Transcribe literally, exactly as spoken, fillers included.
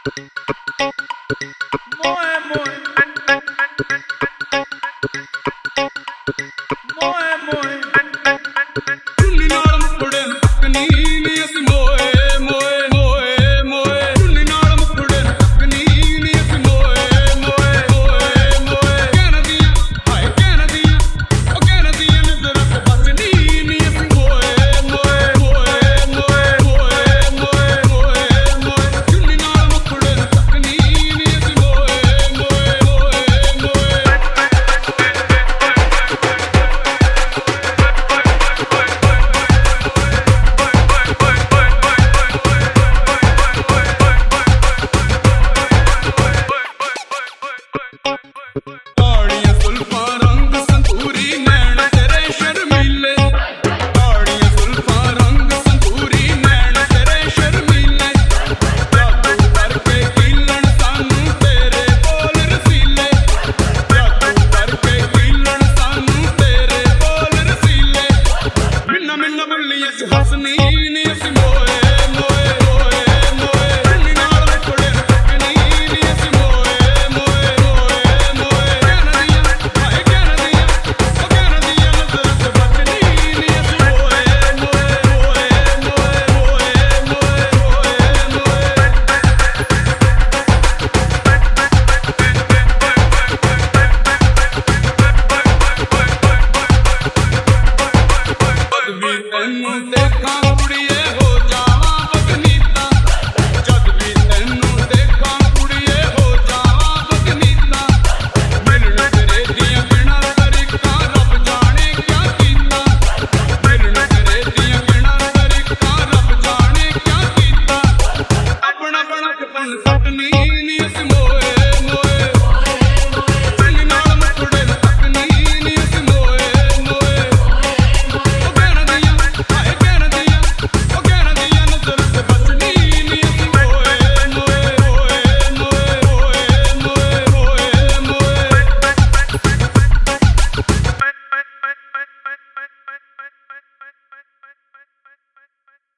Moe, moe. Moe, moe. ਚੁੰਨੀ ਨਾਲ ਮੁਕੜੇ ਤੱਕਨੀ ਨੀ ਅਸੀਂ ਮੋਏ ਮੋਏ ਮੋਏ ਮੋਏ ਚੁੰਨੀ ਨਾਲ ਮੁਕੜੇ ਤੱਕਨੀ ਨੀ ਅਸੀਂ ਮੋਏ ਮੋਏ ਮੋਏ ਮੋਏ ਕਹਿਣ ਦੀਆਂ ਹਾਏ ਕਹਿਣ ਦੀਆਂ ਉਹ ਕਹਿਣ ਦੀਆਂ ਨਜ਼ਰਾਂ ਤੇ ਬਚਨੀ ਨੀ ਅਸੀਂ ਮੋਏ ਮੋਏ ਮੋਏ ਮੋਏ ਮੋਏ ਮੋਏ ਮੋਏ ਮੋਏ ਚੁੰਨੀ ਨਾਲ ਮੁਕੜੇ ਤੱਕਨੀ ਨੀ ਅਸੀਂ ਮੋਏ ਮੋਏ ਮੋਏ ਮੋਏ ਕਾਲੀਆਂ ਜ਼ੁਲਫਾਂ ਰੰਗ ਸੰਤੂਰੀ ਨੈਣ ਤੇਰੇ ਸ਼ਰਮੀਲੇ ਕਾਲੀਆਂ ਜ਼ੁਲਫਾਂ ਰੰਗ ਸੰਤੂਰੀ ਨੈਣ ਤੇਰੇ ਸ਼ਰਮੀਲੇ ਜਾਦੂ ਕਰਕੇ ਕੀਲਣ ਸਾਨੂੰ ਤੇਰੇ ਬੋਲ ਰਸੀਲੇ ਜਾਦੂ ਕਰਕੇ ਕੀਲਣ ਸਾਨੂੰ ਤੇਰੇ ਬੋਲ ਰਸੀਲੇ ਮਿੰਨਾ ਮਿੰਨਾ ਬੁੱਲੀਏ ਚ ਹੱਸਨੀ ਨੀ ਅਸੀਂ ਮੋਏ ਮੋਏ ਮੋਏ ਮੋਏ ਚੁੰਨੀ ਨਾਲ ਮੁਕੜੇ ਤੱਕਨੀ ਨੀ ਅਸੀਂ ਮੋਏ ਮੋਏ ਮੋਏ ਮੋਏ ਕਹਿਣ ਦੀਆਂ ਹਾਏ ਕਹਿਣ ਦੀਆਂ ਉਹ ਕਹਿਣ ਦੀਆਂ ਨਜ਼ਰਾਂ ਤੇ ਬਚਨੀ ਨੀ ਅਸੀਂ ਮੋਏ ਮੋਏ ਮੋਏ ਮੋਏ ਮੋਏ ਮੋਏ ਮੋਏ ਜਦ ਵੀ ਤੈਨੂੰ ਦੇਖਾਂ ਕੁੜੀਏ ਹੋ ਜਾਵਾਂ ਬਦਨੀਤਾ ਜਦ ਵੀ ਤੈਨੂੰ ਦੇਖਾਂ ਕੁੜੀਏ ਹੋ ਜਾਵਾਂ ਬਦਨੀਤਾ ਮਿਲਣ ਤੇਰੇ ਦੀਆਂ ਬਿਨਾਂ ਤਰੀਕਾਂ ਰੱਬ ਜਾਣੇ ਕਿਆ ਕੀਤਾ ਮਿਲਣ ਤੇਰੇ ਦੀਆਂ ਬਿਨਾਂ ਤਰੀਕਾਂ ਰੱਬ ਜਾਣੇ ਕਿਆ ਕੀਤਾ ਆਪਣਾ ਬਣਾ ਕੇ ਪਨ ਸੱਟਨੀ ਨੀ ਅਸੀਂ ਮੋਏ